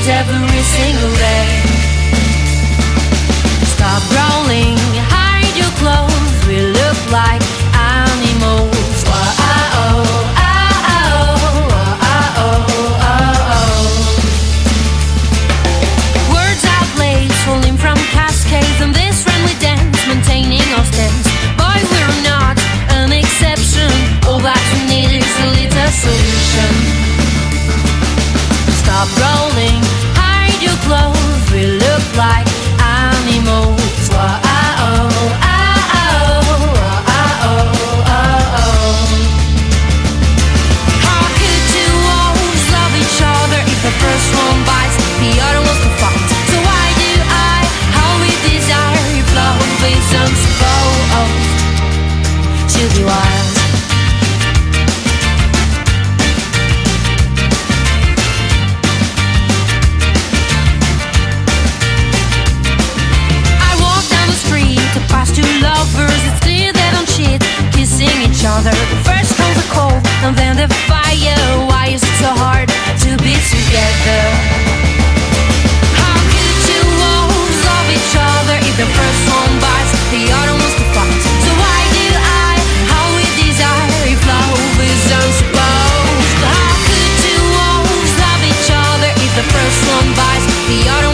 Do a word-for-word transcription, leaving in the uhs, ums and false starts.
every single day. Stop growling, hide your clothes, we look like animals. Wah-ah-oh, ah-ah-oh, ah-ah-oh, ah-ah-oh. Words are blades falling from cascades, and this friendly dance, maintaining our stance. Boy, we're not an exception, all that we need is a little solution. Stop rolling, hide your clothes, we look like animals. Wah-ah-oh, ah-ah-oh, ah-ah-oh, ah-ah-oh. How could two wolves love each other if the first one bites, the other wants to fight? So why do I, how we desire, if love is unsupposed to be wild? Past two lovers, it's clear they don't cheat, kissing each other. First comes the cold, and then the fire. Why is it so hard to be together? How could two wolves love each other if the first one bites, the other wants to fight? So why do I, how we desire, if love is unsupposed? How could two wolves love each other if the first one bites, the other